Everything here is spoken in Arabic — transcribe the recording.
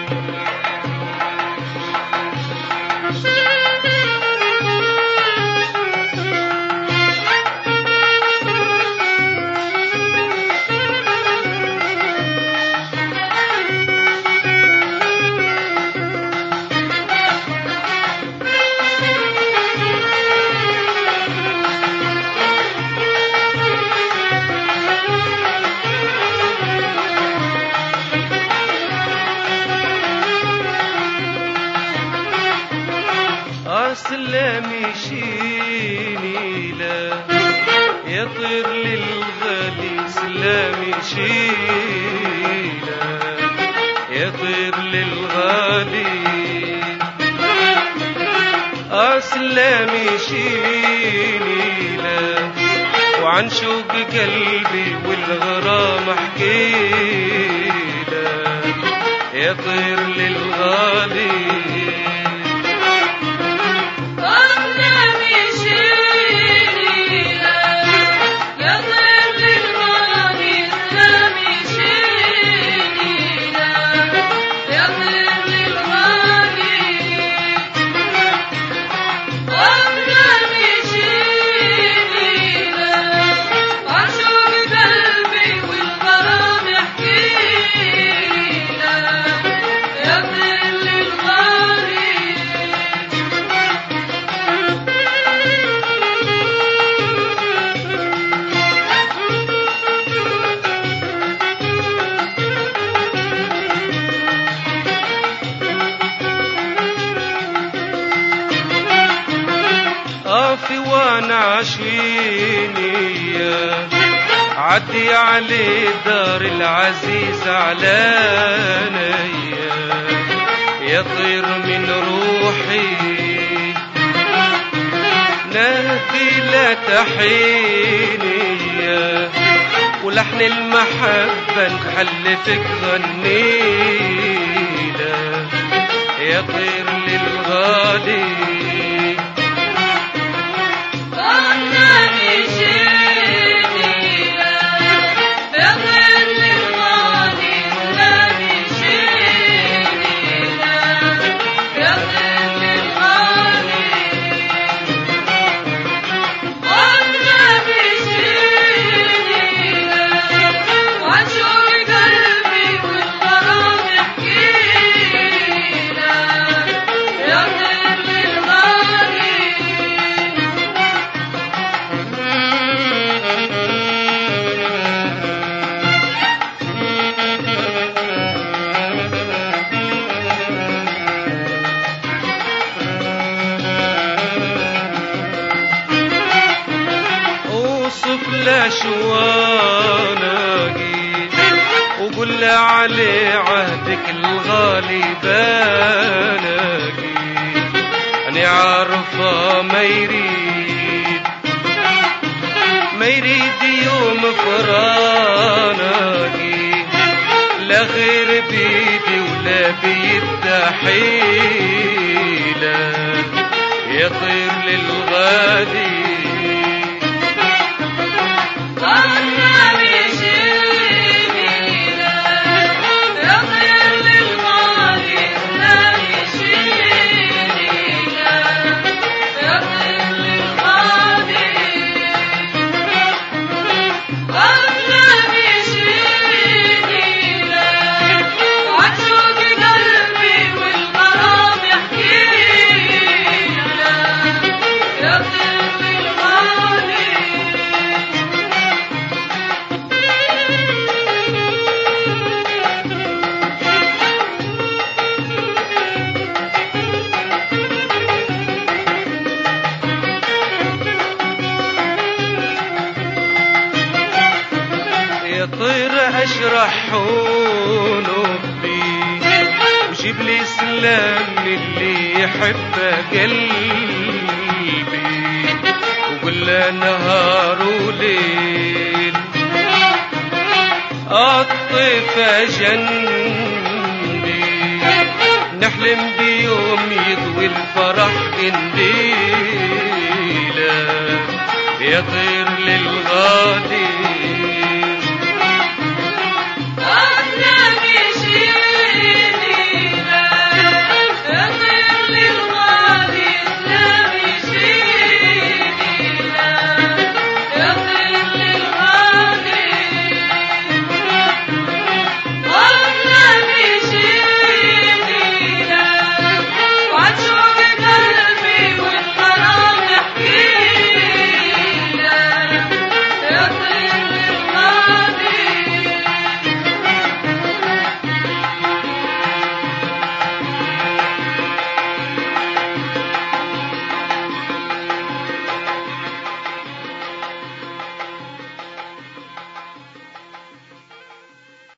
سلامي شيني لا يطير للغالي سلامي شيلا يطير للغالي سلامي شيني لا وعن شوق قلبي والغرام احكيلا يطير للغالي وانا عشيني عدي علي دار العزيز علاني يطير من روحي نهدي لا تحيني ولحن المحبة نحلفك غنينا يطير للغالي لا شواناقي وقول علي عهدك الغالي باناقي أنا عارفة ما يريد يوم فراناقي لا غير بيدي ولا بيد حيلة يطير للغالي يطير اشرح نبي وجيب لي سلام اللي يحب قلبي وقول له نهار وليل الطيفة جنبي نحلم بيوم يضوي الفرح قنديله يطير للغالي